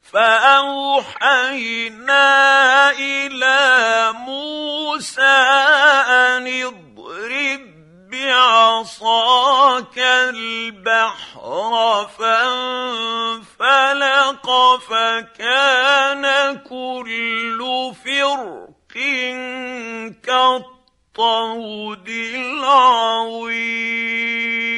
فأوحينا إلى موسى أن اضرب بعصاك البحر فانفلق فكان كل فرق كالطود العظيم.